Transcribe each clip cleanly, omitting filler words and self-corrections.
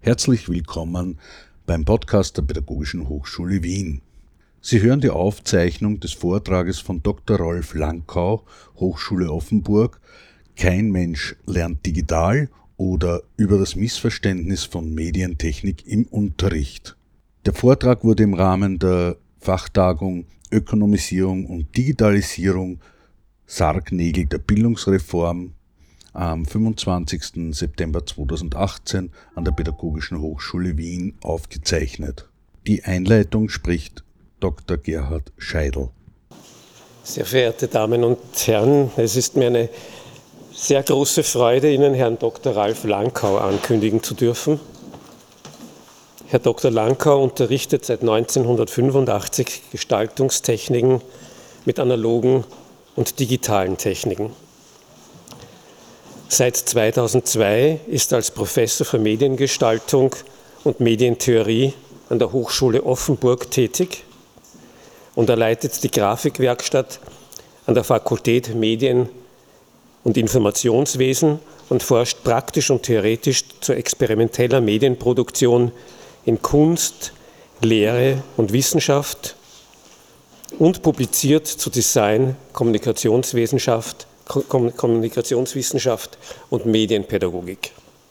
Herzlich willkommen beim Podcast der Pädagogischen Hochschule Wien. Sie hören die Aufzeichnung des Vortrages von Dr. Rolf Langkau, Hochschule Offenburg, Kein Mensch lernt digital oder über das Missverständnis von Medientechnik im Unterricht. Der Vortrag wurde im Rahmen der Fachtagung Ökonomisierung und Digitalisierung Sargnägel der Bildungsreform am 25. September 2018 an der Pädagogischen Hochschule Wien aufgezeichnet. Die Einleitung spricht Dr. Gerhard Scheidl. Sehr verehrte Damen und Herren, es ist mir eine sehr große Freude, Ihnen Herrn Dr. Ralf Langkau ankündigen zu dürfen. Herr Dr. Langkau unterrichtet seit 1985 Gestaltungstechniken mit analogen und digitalen Techniken. Seit 2002 ist er als Professor für Mediengestaltung und Medientheorie an der Hochschule Offenburg tätig und er leitet die Grafikwerkstatt an der Fakultät Medien- und Informationswesen und forscht praktisch und theoretisch zu experimenteller Medienproduktion in Kunst, Lehre und Wissenschaft und publiziert zu Design, Kommunikationswissenschaft und Medienpädagogik.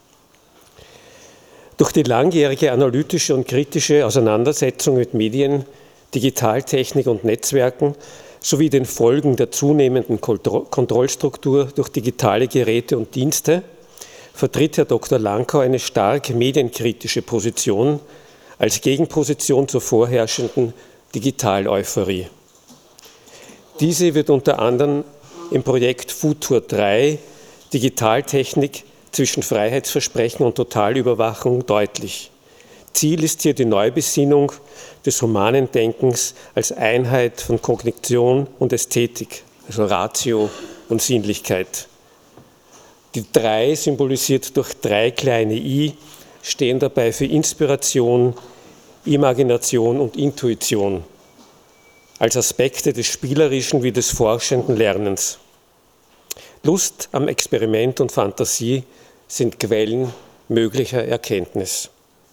Durch die langjährige analytische und kritische Auseinandersetzung mit Medien, Digitaltechnik und Netzwerken sowie den Folgen der zunehmenden Kontrollstruktur durch digitale Geräte und Dienste vertritt Herr Dr. Langkau eine stark medienkritische Position als Gegenposition zur vorherrschenden Digital-Euphorie. Diese wird unter anderem im Projekt Futur 3 Digitaltechnik zwischen Freiheitsversprechen und Totalüberwachung deutlich. Ziel ist hier die Neubesinnung des humanen Denkens als Einheit von Kognition und Ästhetik, also Ratio und Sinnlichkeit. Die 3 symbolisiert durch 3 kleine I, stehen dabei für Inspiration, Imagination und Intuition, als Aspekte des spielerischen wie des forschenden Lernens. Lust am Experiment und Fantasie sind Quellen möglicher Erkenntnis.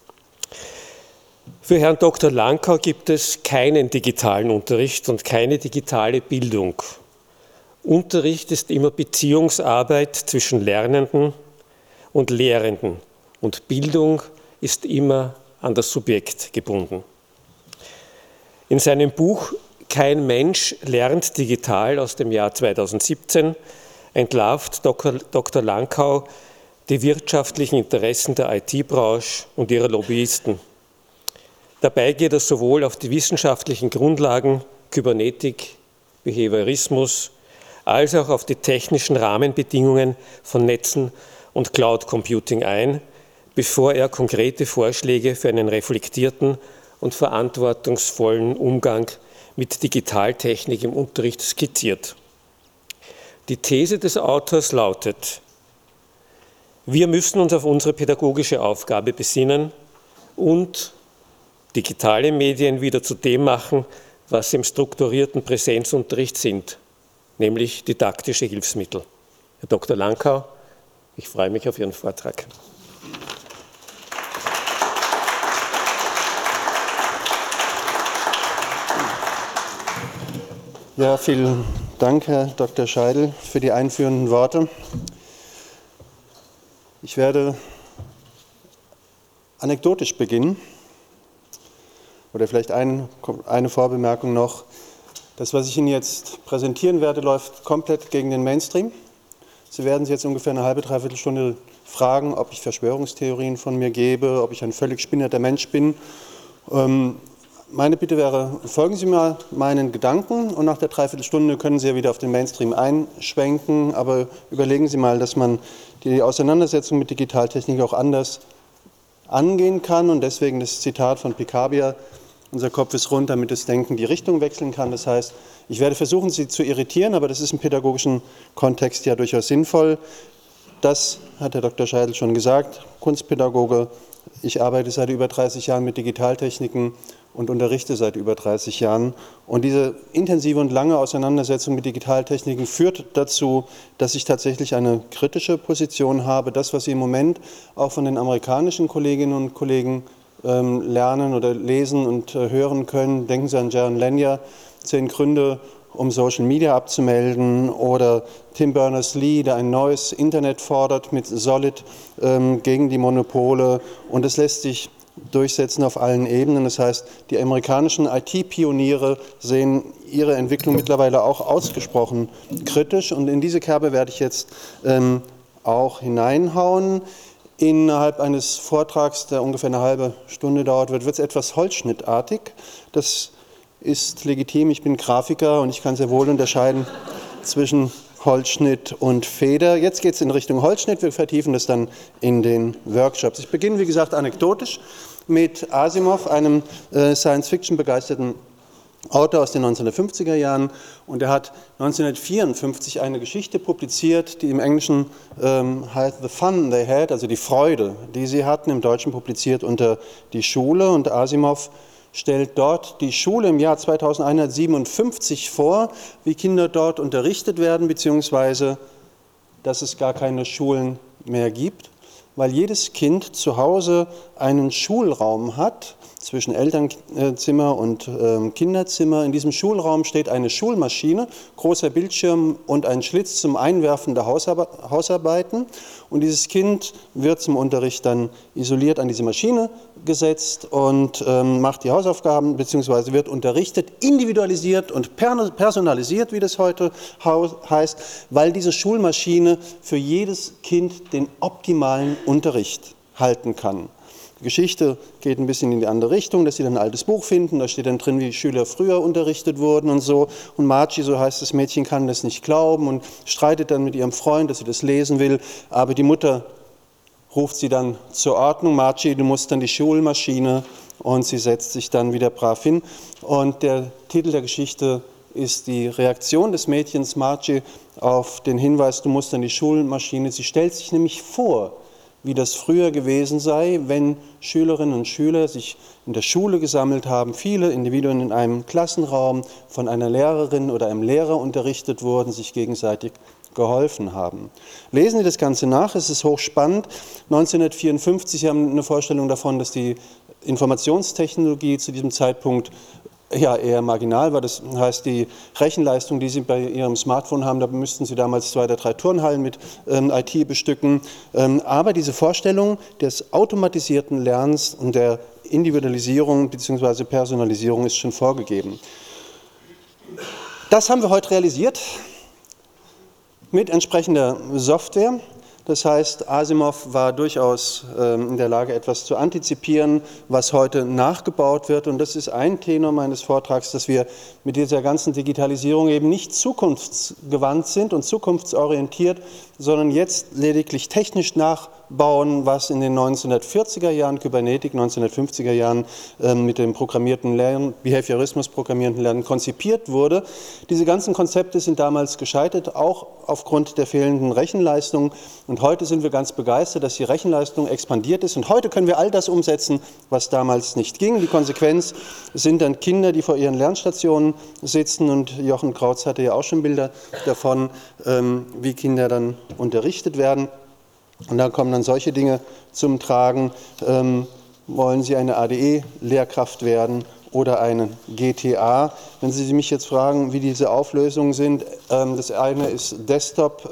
Für Herrn Dr. Langkau gibt es keinen digitalen Unterricht und keine digitale Bildung. Unterricht ist immer Beziehungsarbeit zwischen Lernenden und Lehrenden und Bildung ist immer an das Subjekt gebunden. In seinem Buch Kein Mensch lernt digital aus dem Jahr 2017 entlarvt Dr. Langkau die wirtschaftlichen Interessen der IT-Branche und ihrer Lobbyisten. Dabei geht er sowohl auf die wissenschaftlichen Grundlagen, Kybernetik, Behaviorismus, als auch auf die technischen Rahmenbedingungen von Netzen und Cloud Computing ein, bevor er konkrete Vorschläge für einen reflektierten und verantwortungsvollen Umgang mit Digitaltechnik im Unterricht skizziert. Die These des Autors lautet: Wir müssen uns auf unsere pädagogische Aufgabe besinnen und digitale Medien wieder zu dem machen, was sie im strukturierten Präsenzunterricht sind, nämlich didaktische Hilfsmittel. Herr Dr. Langkau, ich freue mich auf Ihren Vortrag. Ja, vielen Dank, Herr Dr. Scheidl, für die einführenden Worte. Ich werde anekdotisch beginnen. Oder vielleicht eine Vorbemerkung noch. Das, was ich Ihnen jetzt präsentieren werde, läuft komplett gegen den Mainstream. Sie werden sich jetzt ungefähr eine halbe, dreiviertel Stunde fragen, ob ich Verschwörungstheorien von mir gebe, ob ich ein völlig spinnerter Mensch bin. Meine Bitte wäre, folgen Sie mal meinen Gedanken und nach der Dreiviertelstunde können Sie ja wieder auf den Mainstream einschwenken, aber überlegen Sie mal, dass man die Auseinandersetzung mit Digitaltechnik auch anders angehen kann und deswegen das Zitat von Picabia: Unser Kopf ist rund, damit das Denken die Richtung wechseln kann. Das heißt, ich werde versuchen, Sie zu irritieren, aber das ist im pädagogischen Kontext ja durchaus sinnvoll. Das hat Herr Dr. Scheidl schon gesagt, Kunstpädagoge, ich arbeite seit über 30 Jahren mit Digitaltechniken und unterrichte seit über 30 Jahren. Und diese intensive und lange Auseinandersetzung mit Digitaltechniken führt dazu, dass ich tatsächlich eine kritische Position habe. Das, was Sie im Moment auch von den amerikanischen Kolleginnen und Kollegen lernen oder lesen und hören können, denken Sie an Jaron Lanier, 10 Gründe, um Social Media abzumelden, oder Tim Berners-Lee, der ein neues Internet fordert mit Solid gegen die Monopole, und es lässt sich durchsetzen auf allen Ebenen. Das heißt, die amerikanischen IT-Pioniere sehen ihre Entwicklung mittlerweile auch ausgesprochen kritisch, und in diese Kerbe werde ich jetzt auch hineinhauen. Innerhalb eines Vortrags, der ungefähr eine halbe Stunde dauert, wird es etwas holzschnittartig. Das ist legitim, ich bin Grafiker und ich kann sehr wohl unterscheiden zwischen Holzschnitt und Feder. Jetzt geht es in Richtung Holzschnitt, wir vertiefen das dann in den Workshops. Ich beginne, wie gesagt, anekdotisch mit Asimov, einem Science-Fiction-begeisterten Autor aus den 1950er Jahren, und er hat 1954 eine Geschichte publiziert, die im Englischen heißt The Fun They Had, also die Freude, die sie hatten, im Deutschen publiziert unter Die Schule, und Asimov stellt dort die Schule im Jahr 2157 vor, wie Kinder dort unterrichtet werden, beziehungsweise dass es gar keine Schulen mehr gibt, weil jedes Kind zu Hause einen Schulraum hat, zwischen Elternzimmer und Kinderzimmer. In diesem Schulraum steht eine Schulmaschine, großer Bildschirm und ein Schlitz zum Einwerfen der Hausarbeiten. Und dieses Kind wird zum Unterricht dann isoliert an diese Maschine gesetzt und macht die Hausaufgaben, beziehungsweise wird unterrichtet, individualisiert und personalisiert, wie das heute heißt, weil diese Schulmaschine für jedes Kind den optimalen Unterricht halten kann. Die Geschichte geht ein bisschen in die andere Richtung, dass sie dann ein altes Buch finden, da steht dann drin, wie die Schüler früher unterrichtet wurden und so. Und Margie, so heißt das Mädchen, kann das nicht glauben und streitet dann mit ihrem Freund, dass sie das lesen will. Aber die Mutter ruft sie dann zur Ordnung: Margie, du musst dann die Schulmaschine, und sie setzt sich dann wieder brav hin. Und der Titel der Geschichte ist die Reaktion des Mädchens Margie auf den Hinweis, du musst dann die Schulmaschine. Sie stellt sich nämlich vor, wie das früher gewesen sei, wenn Schülerinnen und Schüler sich in der Schule gesammelt haben, viele Individuen in einem Klassenraum von einer Lehrerin oder einem Lehrer unterrichtet wurden, sich gegenseitig geholfen haben. Lesen Sie das Ganze nach, es ist hochspannend. 1954, Sie haben eine Vorstellung davon, dass die Informationstechnologie zu diesem Zeitpunkt eher marginal war. Das heißt, die Rechenleistung, die Sie bei Ihrem Smartphone haben, da müssten Sie damals 2 oder 3 Turnhallen mit IT bestücken. Aber diese Vorstellung des automatisierten Lernens und der Individualisierung bzw. Personalisierung ist schon vorgegeben. Das haben wir heute realisiert mit entsprechender Software. Das heißt, Asimov war durchaus in der Lage, etwas zu antizipieren, was heute nachgebaut wird. Und das ist ein Tenor meines Vortrags, dass wir mit dieser ganzen Digitalisierung eben nicht zukunftsgewandt sind und zukunftsorientiert, sondern jetzt lediglich technisch nachbauen, was in den 1940er Jahren, Kybernetik, 1950er Jahren mit dem programmierten Lernen, Behaviorismus programmierten Lernen konzipiert wurde. Diese ganzen Konzepte sind damals gescheitert, auch aufgrund der fehlenden Rechenleistung. Und heute sind wir ganz begeistert, dass die Rechenleistung expandiert ist. Und heute können wir all das umsetzen, was damals nicht ging. Die Konsequenz sind dann Kinder, die vor ihren Lernstationen sitzen. Und Jochen Krautz hatte ja auch schon Bilder davon, wie Kinder dann unterrichtet werden. Und da kommen dann solche Dinge zum Tragen. Wollen Sie eine ADE-Lehrkraft werden oder eine GTA? Wenn Sie mich jetzt fragen, wie diese Auflösungen sind, das eine ist Desktop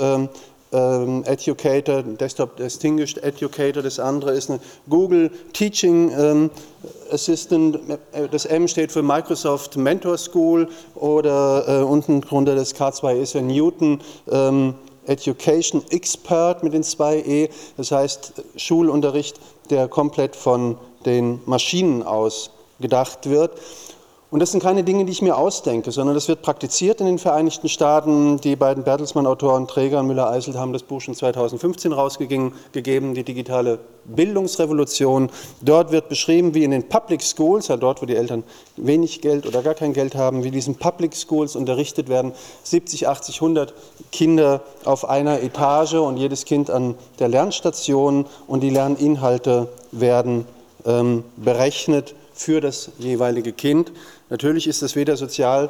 Educator, Desktop Distinguished Educator, das andere ist eine Google Teaching Assistant, das M steht für Microsoft Mentor School, oder unten drunter das K2 ist für Newton Education Expert mit den 2 E, das heißt Schulunterricht, der komplett von den Maschinen aus gedacht wird. Und das sind keine Dinge, die ich mir ausdenke, sondern das wird praktiziert in den Vereinigten Staaten. Die beiden Bertelsmann-Autoren Träger und Müller-Eiselt haben das Buch schon 2015 rausgegeben, die digitale Bildungsrevolution. Dort wird beschrieben, wie in den Public Schools, ja dort, wo die Eltern wenig Geld oder gar kein Geld haben, wie diesen Public Schools unterrichtet werden. 70, 80, 100 Kinder auf einer Etage und jedes Kind an der Lernstation, und die Lerninhalte werden berechnet für das jeweilige Kind. Natürlich ist das weder sozial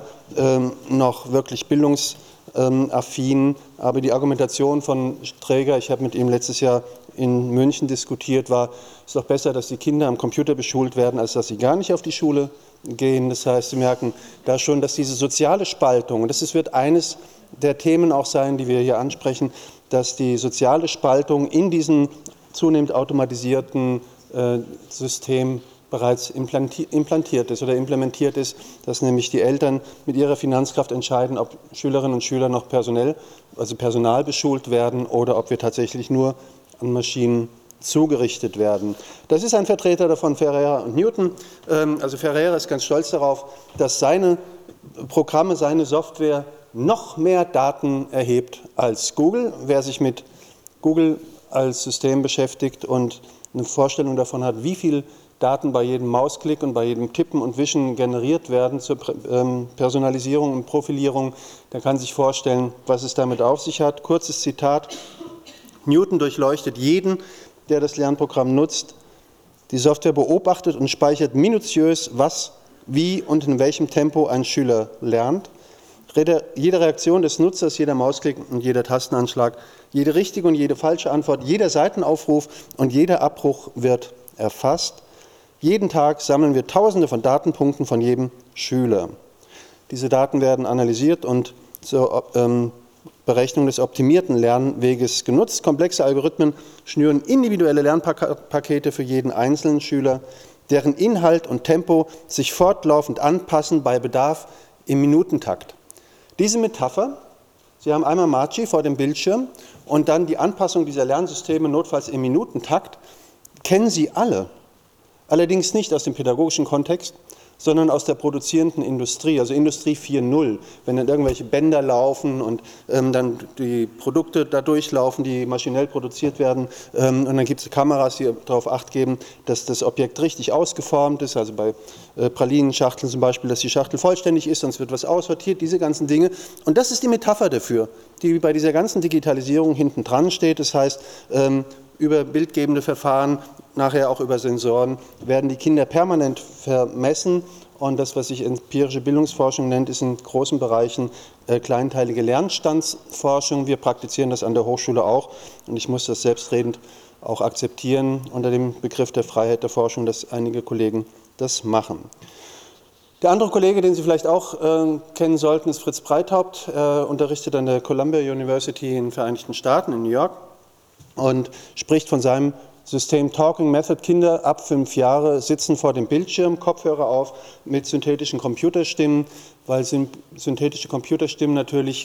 noch wirklich bildungsaffin, aber die Argumentation von Träger, ich habe mit ihm letztes Jahr in München diskutiert, war, es ist doch besser, dass die Kinder am Computer beschult werden, als dass sie gar nicht auf die Schule gehen. Das heißt, Sie merken da schon, dass diese soziale Spaltung, und das wird eines der Themen auch sein, die wir hier ansprechen, dass die soziale Spaltung in diesem zunehmend automatisierten System bereits implantiert ist oder implementiert ist, dass nämlich die Eltern mit ihrer Finanzkraft entscheiden, ob Schülerinnen und Schüler noch Personal beschult werden oder ob wir tatsächlich nur an Maschinen zugerichtet werden. Das ist ein Vertreter davon, Ferreira und Newton. Also Ferreira ist ganz stolz darauf, dass seine Programme, seine Software noch mehr Daten erhebt als Google. Wer sich mit Google als System beschäftigt und eine Vorstellung davon hat, wie viel Daten bei jedem Mausklick und bei jedem Tippen und Wischen generiert werden zur Personalisierung und Profilierung, der kann sich vorstellen, was es damit auf sich hat. Kurzes Zitat: Newton durchleuchtet jeden, der das Lernprogramm nutzt. Die Software beobachtet und speichert minutiös, was, wie und in welchem Tempo ein Schüler lernt. Jede Reaktion des Nutzers, jeder Mausklick und jeder Tastenanschlag, jede richtige und jede falsche Antwort, jeder Seitenaufruf und jeder Abbruch wird erfasst. Jeden Tag sammeln wir Tausende von Datenpunkten von jedem Schüler. Diese Daten werden analysiert und zur Berechnung des optimierten Lernweges genutzt. Komplexe Algorithmen schnüren individuelle Lernpakete für jeden einzelnen Schüler, deren Inhalt und Tempo sich fortlaufend anpassen, bei Bedarf im Minutentakt. Diese Metapher, Sie haben einmal Marci vor dem Bildschirm und dann die Anpassung dieser Lernsysteme notfalls im Minutentakt, kennen Sie alle. Allerdings nicht aus dem pädagogischen Kontext, sondern aus der produzierenden Industrie, also Industrie 4.0, wenn dann irgendwelche Bänder laufen und dann die Produkte da durchlaufen, die maschinell produziert werden, und dann gibt es Kameras, die darauf Acht geben, dass das Objekt richtig ausgeformt ist, also bei Pralinenschachteln zum Beispiel, dass die Schachtel vollständig ist, sonst wird was aussortiert, diese ganzen Dinge. Und das ist die Metapher dafür, die bei dieser ganzen Digitalisierung hinten dran steht. Das heißt, über bildgebende Verfahren, nachher auch über Sensoren, werden die Kinder permanent vermessen. Und das, was sich empirische Bildungsforschung nennt, ist in großen Bereichen kleinteilige Lernstandsforschung. Wir praktizieren das an der Hochschule auch. Und ich muss das selbstredend auch akzeptieren unter dem Begriff der Freiheit der Forschung, dass einige Kollegen das machen. Der andere Kollege, den Sie vielleicht auch kennen sollten, ist Fritz Breithaupt. Er unterrichtet an der Columbia University in den Vereinigten Staaten in New York und spricht von seinem System Talking Method. Kinder ab 5 Jahre sitzen vor dem Bildschirm, Kopfhörer auf, mit synthetischen Computerstimmen, weil synthetische Computerstimmen natürlich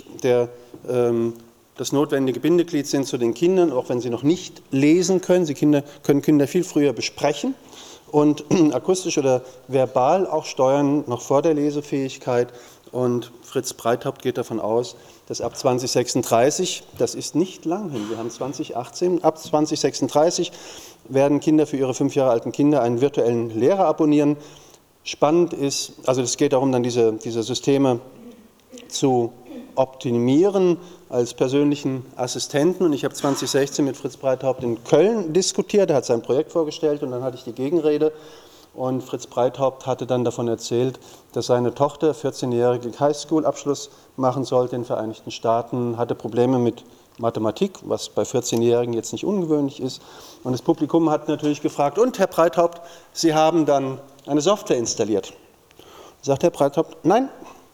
das notwendige Bindeglied sind zu den Kindern, auch wenn sie noch nicht lesen können. Können Kinder viel früher besprechen und akustisch oder verbal auch steuern, noch vor der Lesefähigkeit. Und Fritz Breithaupt geht davon aus, dass ab 2036, das ist nicht lang hin, wir haben 2018, ab 2036 werden Kinder für ihre 5 Jahre alten Kinder einen virtuellen Lehrer abonnieren. Spannend ist, also es geht darum, dann diese Systeme zu optimieren als persönlichen Assistenten. Und ich habe 2016 mit Fritz Breithaupt in Köln diskutiert, er hat sein Projekt vorgestellt und dann hatte ich die Gegenrede. Und Fritz Breithaupt hatte dann davon erzählt, dass seine Tochter 14-jährige Highschool-Abschluss machen sollte in den Vereinigten Staaten, hatte Probleme mit Mathematik, was bei 14-Jährigen jetzt nicht ungewöhnlich ist. Und das Publikum hat natürlich gefragt, und Herr Breithaupt, Sie haben dann eine Software installiert? Sagt Herr Breithaupt, nein.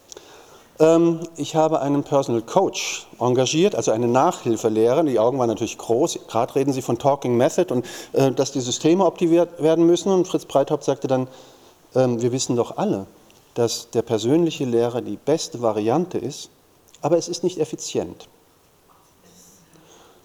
Ich habe einen Personal Coach engagiert, also eine Nachhilfelehrerin. Die Augen waren natürlich groß. Gerade reden Sie von Talking Method und dass die Systeme optimiert werden müssen. Und Fritz Breithaupt sagte dann, wir wissen doch alle, dass der persönliche Lehrer die beste Variante ist, aber es ist nicht effizient.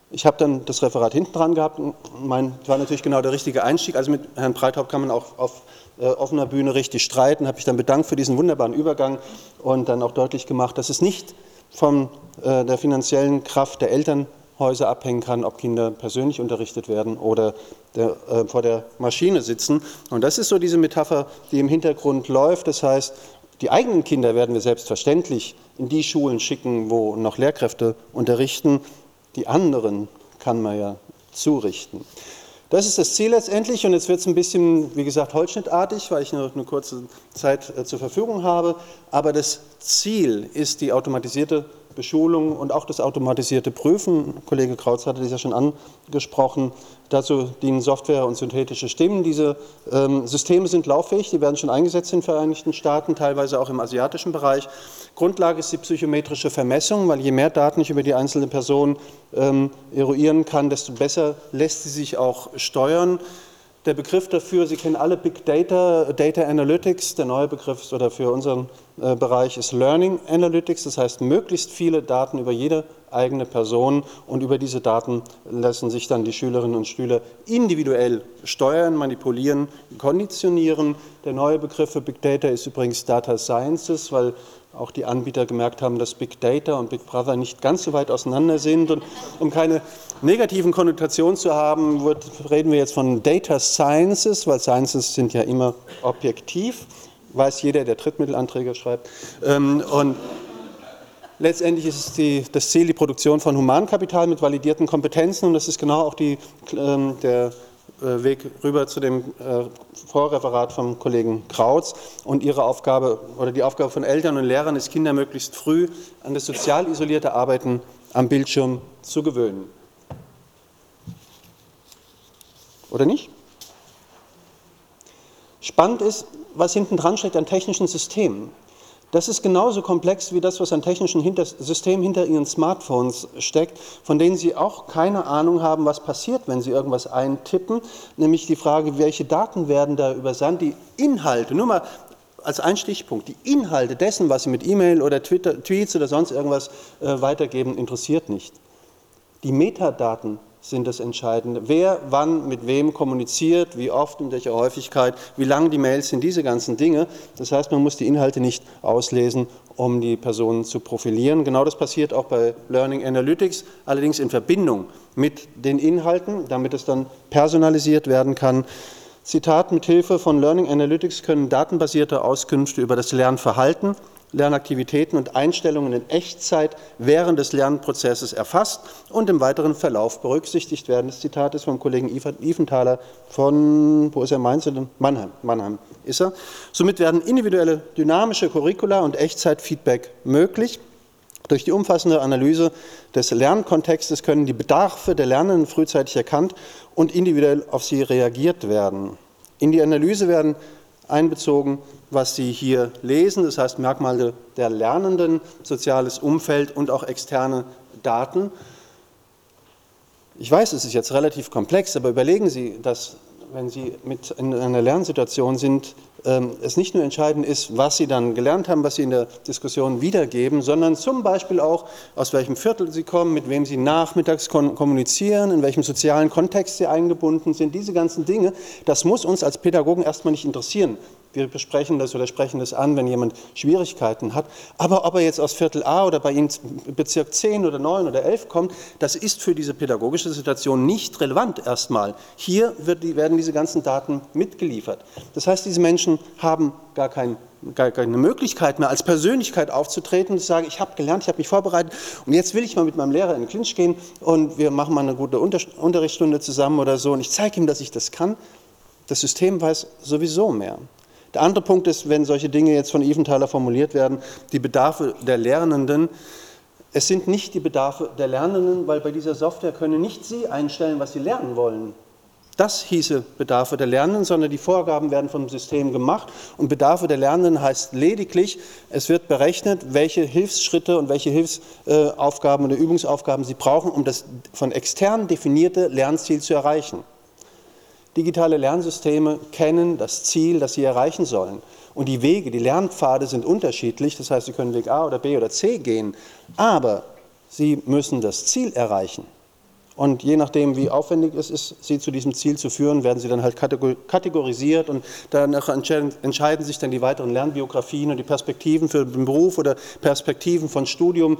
Ich habe dann das Referat hinten dran gehabt und war natürlich genau der richtige Einstieg. Also mit Herrn Breithaupt kann man auch auf offener Bühne richtig streiten. Habe ich dann bedankt für diesen wunderbaren Übergang und dann auch deutlich gemacht, dass es nicht von der finanziellen Kraft der Elternhäuser abhängen kann, ob Kinder persönlich unterrichtet werden oder vor der Maschine sitzen. Und das ist so diese Metapher, die im Hintergrund läuft. Das heißt, die eigenen Kinder werden wir selbstverständlich in die Schulen schicken, wo noch Lehrkräfte unterrichten. Die anderen kann man ja zurichten. Das ist das Ziel letztendlich und jetzt wird es ein bisschen, wie gesagt, holzschnittartig, weil ich nur eine kurze Zeit zur Verfügung habe. Aber das Ziel ist die automatisierte Beschulung und auch das automatisierte Prüfen. Kollege Krautz hatte das ja schon angesprochen. Dazu dienen Software und synthetische Stimmen. Diese Systeme sind lauffähig, die werden schon eingesetzt in den Vereinigten Staaten, teilweise auch im asiatischen Bereich. Grundlage ist die psychometrische Vermessung, weil je mehr Daten ich über die einzelne Person eruieren kann, desto besser lässt sie sich auch steuern. Der Begriff dafür, Sie kennen alle Big Data, Data Analytics, der neue Begriff oder für unseren Bereich ist Learning Analytics, das heißt möglichst viele Daten über jede eigene Person und über diese Daten lassen sich dann die Schülerinnen und Schüler individuell steuern, manipulieren, konditionieren. Der neue Begriff für Big Data ist übrigens Data Sciences, weil auch die Anbieter gemerkt haben, dass Big Data und Big Brother nicht ganz so weit auseinander sind. Und um keine negativen Konnotationen zu haben, reden wir jetzt von Data Sciences, weil Sciences sind ja immer objektiv, weiß jeder, der Drittmittelanträge schreibt. Und letztendlich ist es das Ziel, die Produktion von Humankapital mit validierten Kompetenzen und das ist genau auch der Weg rüber zu dem Vorreferat vom Kollegen Krautz und ihre Aufgabe oder die Aufgabe von Eltern und Lehrern ist, Kinder möglichst früh an das sozial isolierte Arbeiten am Bildschirm zu gewöhnen. Oder nicht? Spannend ist, was hinten dran steckt an technischen Systemen. Das ist genauso komplex wie das, was an technischen Systemen hinter Ihren Smartphones steckt, von denen Sie auch keine Ahnung haben, was passiert, wenn Sie irgendwas eintippen. Nämlich die Frage, welche Daten werden da übersandt, die Inhalte, nur mal als ein Stichpunkt, die Inhalte dessen, was Sie mit E-Mail oder Tweets oder sonst irgendwas weitergeben, interessiert nicht. Die Metadaten sind das Entscheidende. Wer, wann, mit wem kommuniziert, wie oft, in welcher Häufigkeit, wie lang die Mails sind, diese ganzen Dinge. Das heißt, man muss die Inhalte nicht auslesen, um die Personen zu profilieren. Genau das passiert auch bei Learning Analytics, allerdings in Verbindung mit den Inhalten, damit es dann personalisiert werden kann. Zitat: Mithilfe von Learning Analytics können datenbasierte Auskünfte über das Lernverhalten, Lernaktivitäten und Einstellungen in Echtzeit während des Lernprozesses erfasst und im weiteren Verlauf berücksichtigt werden. Das Zitat ist vom Kollegen Iffenthaler von, wo ist er, Mainz oder Mannheim ist er. Somit werden individuelle dynamische Curricula und Echtzeitfeedback möglich. Durch die umfassende Analyse des Lernkontextes können die Bedarfe der Lernenden frühzeitig erkannt und individuell auf sie reagiert werden. In die Analyse werden einbezogen, was Sie hier lesen, das heißt Merkmale der Lernenden, soziales Umfeld und auch externe Daten. Ich weiß, es ist jetzt relativ komplex, aber überlegen Sie, dass, wenn Sie in einer Lernsituation sind, es nicht nur entscheidend ist, was Sie dann gelernt haben, was Sie in der Diskussion wiedergeben, sondern zum Beispiel auch, aus welchem Viertel Sie kommen, mit wem Sie nachmittags kommunizieren, in welchem sozialen Kontext Sie eingebunden sind, diese ganzen Dinge, das muss uns als Pädagogen erstmal nicht interessieren. Wir besprechen das oder sprechen das an, wenn jemand Schwierigkeiten hat. Aber ob er jetzt aus Viertel A oder bei Ihnen Bezirk 10 oder 9 oder 11 kommt, das ist für diese pädagogische Situation nicht relevant erstmal. Hier werden diese ganzen Daten mitgeliefert. Das heißt, diese Menschen haben gar keine Möglichkeit mehr, als Persönlichkeit aufzutreten und zu sagen, ich habe gelernt, ich habe mich vorbereitet und jetzt will ich mal mit meinem Lehrer in den Clinch gehen und wir machen mal eine gute Unterrichtsstunde zusammen oder so und ich zeige ihm, dass ich das kann. Das System weiß sowieso mehr. Der andere Punkt ist, wenn solche Dinge jetzt von Iffenthaler formuliert werden, die Bedarfe der Lernenden. Es sind nicht die Bedarfe der Lernenden, weil bei dieser Software können nicht Sie einstellen, was Sie lernen wollen. Das hieße Bedarfe der Lernenden, sondern die Vorgaben werden vom System gemacht und Bedarfe der Lernenden heißt lediglich, es wird berechnet, welche Hilfsschritte und welche Hilfsaufgaben oder Übungsaufgaben Sie brauchen, um das von extern definierte Lernziel zu erreichen. Digitale Lernsysteme kennen das Ziel, das sie erreichen sollen. Und die Wege, die Lernpfade sind unterschiedlich, das heißt, Sie können Weg A oder B oder C gehen, aber Sie müssen das Ziel erreichen. Und je nachdem, wie aufwendig es ist, sie zu diesem Ziel zu führen, werden sie dann halt kategorisiert und danach entscheiden sich dann die weiteren Lernbiografien und die Perspektiven für den Beruf oder Perspektiven von Studium.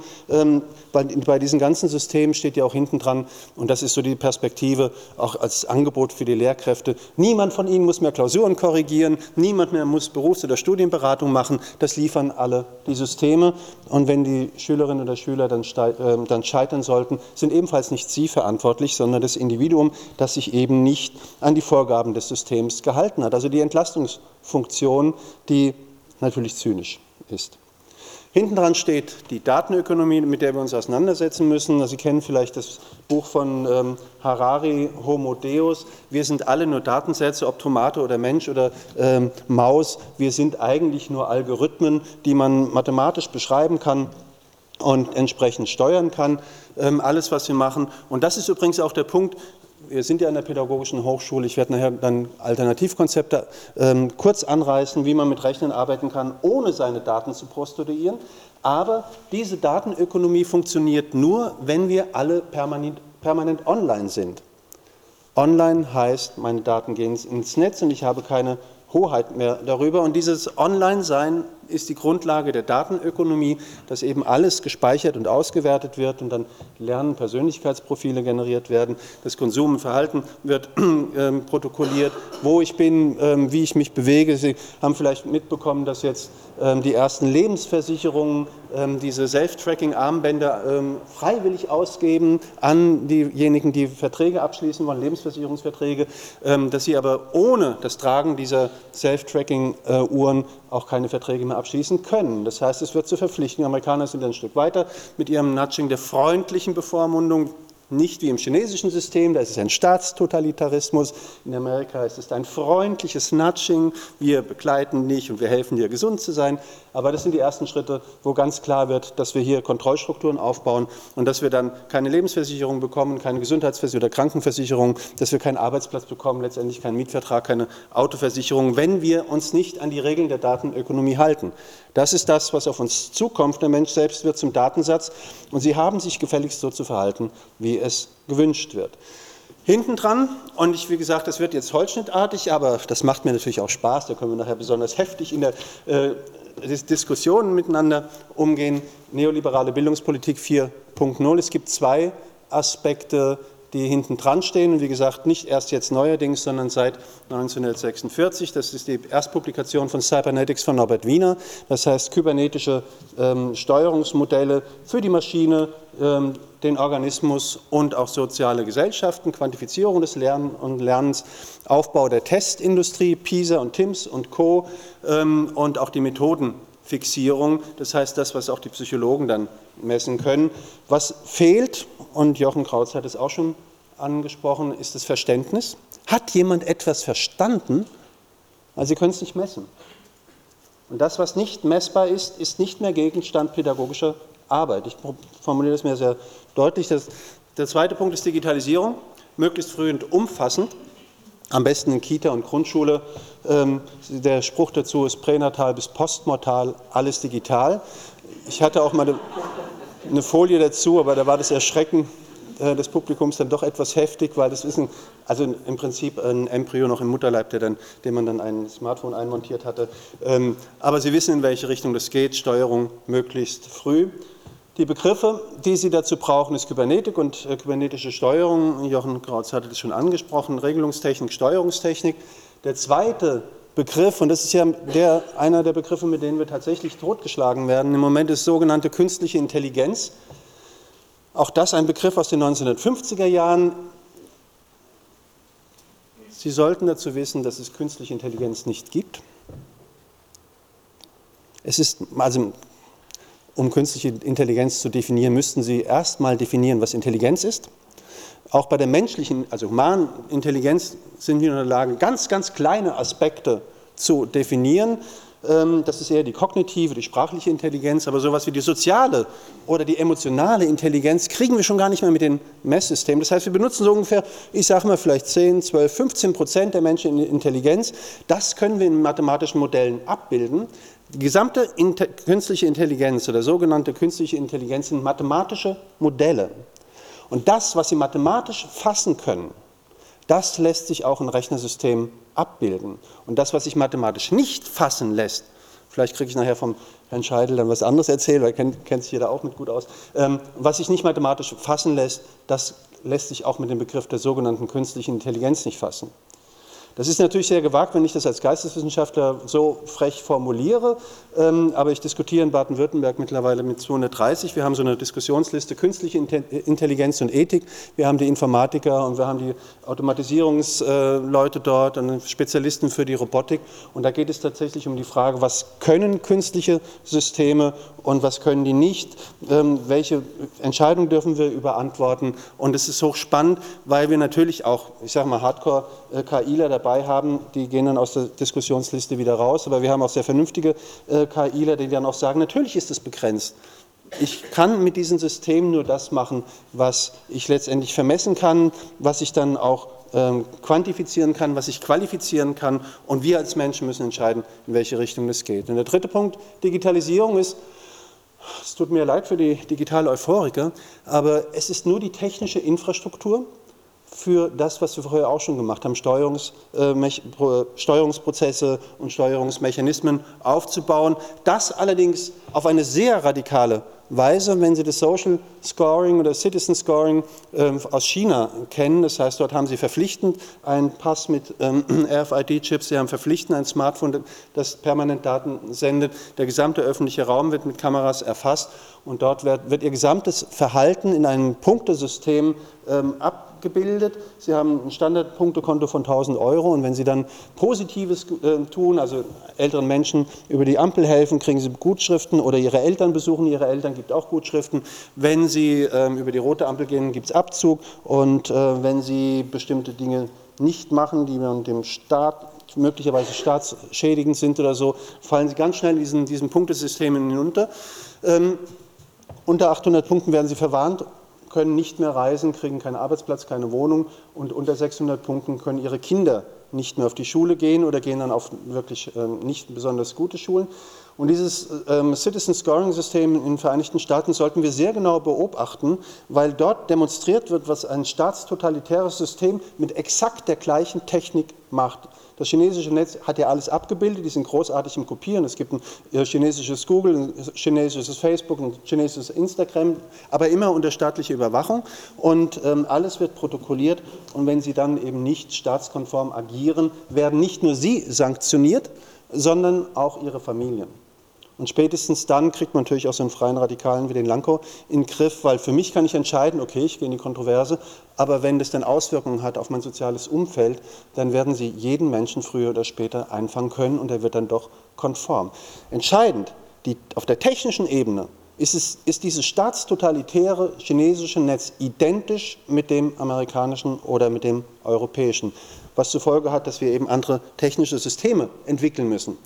Bei diesen ganzen Systemen steht ja auch hinten dran, und das ist so die Perspektive auch als Angebot für die Lehrkräfte. Niemand von ihnen muss mehr Klausuren korrigieren, niemand mehr muss Berufs- oder Studienberatung machen, das liefern alle die Systeme. Und wenn die Schülerinnen oder Schüler dann scheitern sollten, sind ebenfalls nicht sie verantwortlich, sondern das Individuum, das sich eben nicht an die Vorgaben des Systems gehalten hat. Also die Entlastungsfunktion, die natürlich zynisch ist. Hinten dran steht die Datenökonomie, mit der wir uns auseinandersetzen müssen. Sie kennen vielleicht das Buch von Harari, Homo Deus. Wir sind alle nur Datensätze, ob Tomate oder Mensch oder Maus. Wir sind eigentlich nur Algorithmen, die man mathematisch beschreiben kann und entsprechend steuern kann, alles, was wir machen. Und das ist übrigens auch der Punkt, wir sind ja an der Pädagogischen Hochschule, ich werde nachher dann Alternativkonzepte kurz anreißen, wie man mit Rechnern arbeiten kann, ohne seine Daten zu prostituieren. Aber diese Datenökonomie funktioniert nur, wenn wir alle permanent online sind. Online heißt, meine Daten gehen ins Netz und ich habe keine Hoheit mehr darüber. Und dieses Online-Sein ist die Grundlage der Datenökonomie, dass eben alles gespeichert und ausgewertet wird und dann Persönlichkeitsprofile generiert werden, das Konsum und Verhalten wird protokolliert, wo ich bin, wie ich mich bewege. Sie haben vielleicht mitbekommen, dass jetzt die ersten Lebensversicherungen diese Self-Tracking-Armbänder freiwillig ausgeben an diejenigen, die Verträge abschließen wollen, Lebensversicherungsverträge, dass sie aber ohne das Tragen dieser Self-Tracking-Uhren auch keine Verträge mehr abschließen können. Das heißt, es wird zur Verpflichtung. Die Amerikaner sind ein Stück weiter mit ihrem Nudging der freundlichen Bevormundung. Nicht wie im chinesischen System, da ist es ein Staatstotalitarismus. In Amerika ist es ein freundliches Nudging. Wir begleiten dich und wir helfen dir, gesund zu sein. Aber das sind die ersten Schritte, wo ganz klar wird, dass wir hier Kontrollstrukturen aufbauen und dass wir dann keine Lebensversicherung bekommen, keine Gesundheitsversicherung oder Krankenversicherung, dass wir keinen Arbeitsplatz bekommen, letztendlich keinen Mietvertrag, keine Autoversicherung, wenn wir uns nicht an die Regeln der Datenökonomie halten. Das ist das, was auf uns zukommt. Der Mensch selbst wird zum Datensatz und Sie haben sich gefälligst so zu verhalten, wie es gewünscht wird. Hinten dran, und wie gesagt, das wird jetzt holzschnittartig, aber das macht mir natürlich auch Spaß, da können wir nachher besonders heftig in der Diskussion miteinander umgehen, neoliberale Bildungspolitik 4.0. Es gibt zwei Aspekte, die hinten dran stehen und wie gesagt nicht erst jetzt neuerdings, sondern seit 1946. Das ist die Erstpublikation von Cybernetics von Norbert Wiener, das heißt kybernetische Steuerungsmodelle für die Maschine, den Organismus und auch soziale Gesellschaften, Quantifizierung des Lernens, Aufbau der Testindustrie, PISA und TIMSS und Co. Und auch die Methodenfixierung, das heißt das, was auch die Psychologen dann messen können. Was fehlt, und Jochen Krautz hat es auch schon angesprochen, ist das Verständnis. Hat jemand etwas verstanden? Also Sie können es nicht messen. Und das, was nicht messbar ist, ist nicht mehr Gegenstand pädagogischer Arbeit. Ich formuliere das mir sehr deutlich. Der zweite Punkt ist Digitalisierung, möglichst früh und umfassend, am besten in Kita und Grundschule. Der Spruch dazu ist pränatal bis postmortal, alles digital. Ich hatte auch mal eine Folie dazu, aber da war das Erschrecken des Publikums dann doch etwas heftig, weil das ist im Prinzip ein Embryo noch im Mutterleib, dem man dann ein Smartphone einmontiert hatte. Aber Sie wissen, in welche Richtung das geht, Steuerung möglichst früh. Die Begriffe, die Sie dazu brauchen, ist Kybernetik und kybernetische Steuerung. Jochen Krautz hatte das schon angesprochen, Regelungstechnik, Steuerungstechnik. Der zweite Begriff, und das ist ja einer der Begriffe, mit denen wir tatsächlich totgeschlagen werden, im Moment ist sogenannte künstliche Intelligenz. Auch das ein Begriff aus den 1950er Jahren. Sie sollten dazu wissen, dass es künstliche Intelligenz nicht gibt. Es ist, also um künstliche Intelligenz zu definieren, müssten Sie erst mal definieren, was Intelligenz ist. Auch bei der menschlichen, also humanen Intelligenz sind wir in der Lage, ganz, ganz kleine Aspekte zu definieren. Das ist eher die kognitive, die sprachliche Intelligenz, aber sowas wie die soziale oder die emotionale Intelligenz kriegen wir schon gar nicht mehr mit den Messsystemen. Das heißt, wir benutzen so ungefähr, ich sage mal vielleicht 10, 12, 15% der Menschen in Intelligenz. Das können wir in mathematischen Modellen abbilden. Die gesamte künstliche Intelligenz oder sogenannte künstliche Intelligenz sind mathematische Modelle. Und das, was Sie mathematisch fassen können, das lässt sich auch in Rechnersystem abbilden. Und das, was sich mathematisch nicht fassen lässt, vielleicht kriege ich nachher vom Herrn Scheidel dann was anderes erzählen, weil er kennt sich hier da auch mit gut aus, was sich nicht mathematisch fassen lässt, das lässt sich auch mit dem Begriff der sogenannten künstlichen Intelligenz nicht fassen. Das ist natürlich sehr gewagt, wenn ich das als Geisteswissenschaftler so frech formuliere, aber ich diskutiere in Baden-Württemberg mittlerweile mit 230. Wir haben so eine Diskussionsliste künstliche Intelligenz und Ethik. Wir haben die Informatiker und wir haben die Automatisierungsleute dort und Spezialisten für die Robotik. Und da geht es tatsächlich um die Frage, was können künstliche Systeme und was können die nicht? Welche Entscheidungen dürfen wir überantworten? Und es ist hochspannend, weil wir natürlich auch, ich sage mal, Hardcore-KIler dabei haben, die gehen dann aus der Diskussionsliste wieder raus, aber wir haben auch sehr vernünftige KIler, die dann auch sagen, natürlich ist es begrenzt. Ich kann mit diesen Systemen nur das machen, was ich letztendlich vermessen kann, was ich dann auch quantifizieren kann, was ich qualifizieren kann, und wir als Menschen müssen entscheiden, in welche Richtung es geht. Und der dritte Punkt, Digitalisierung, ist, es tut mir leid für die digitale Euphoriker, aber es ist nur die technische Infrastruktur für das, was wir vorher auch schon gemacht haben, Steuerungsprozesse und Steuerungsmechanismen aufzubauen. Das allerdings auf eine sehr radikale Weise, wenn Sie das Social Scoring oder Citizen Scoring aus China kennen. Das heißt, dort haben Sie verpflichtend einen Pass mit RFID-Chips, Sie haben verpflichtend ein Smartphone, das permanent Daten sendet. Der gesamte öffentliche Raum wird mit Kameras erfasst und dort wird Ihr gesamtes Verhalten in einem Punktesystem abgebildet. Sie haben ein Standardpunktekonto von 1.000 € und wenn Sie dann Positives tun, also älteren Menschen über die Ampel helfen, kriegen Sie Gutschriften, oder Ihre Eltern besuchen Ihre Eltern, gibt auch Gutschriften. Wenn Sie über die rote Ampel gehen, gibt es Abzug, und wenn Sie bestimmte Dinge nicht machen, die man dem Staat möglicherweise staatsschädigend sind oder so, fallen Sie ganz schnell in diesen Punktesystemen hinunter. Unter 800 Punkten werden Sie verwarnt, können nicht mehr reisen, kriegen keinen Arbeitsplatz, keine Wohnung, und unter 600 Punkten können Ihre Kinder nicht mehr auf die Schule gehen oder gehen dann auf wirklich nicht besonders gute Schulen. Und dieses Citizen Scoring System in den Vereinigten Staaten sollten wir sehr genau beobachten, weil dort demonstriert wird, was ein staatstotalitäres System mit exakt der gleichen Technik macht. Das chinesische Netz hat ja alles abgebildet, die sind großartig im Kopieren. Es gibt ein chinesisches Google, ein chinesisches Facebook, ein chinesisches Instagram, aber immer unter staatlicher Überwachung, und alles wird protokolliert, und wenn sie dann eben nicht staatskonform agieren, werden nicht nur sie sanktioniert, sondern auch ihre Familien. Und spätestens dann kriegt man natürlich auch so einen freien Radikalen wie den Lankow in den Griff, weil für mich kann ich entscheiden, okay, ich gehe in die Kontroverse, aber wenn das dann Auswirkungen hat auf mein soziales Umfeld, dann werden sie jeden Menschen früher oder später einfangen können, und er wird dann doch konform. Entscheidend, auf der technischen Ebene, ist dieses staatstotalitäre chinesische Netz identisch mit dem amerikanischen oder mit dem europäischen, was zur Folge hat, dass wir eben andere technische Systeme entwickeln müssen.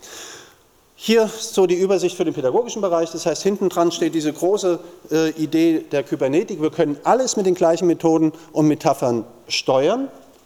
Hier so die Übersicht für den pädagogischen Bereich, das heißt, hinten dran steht diese große Idee der Kybernetik. Wir können alles mit den gleichen Methoden und Metaphern steuern.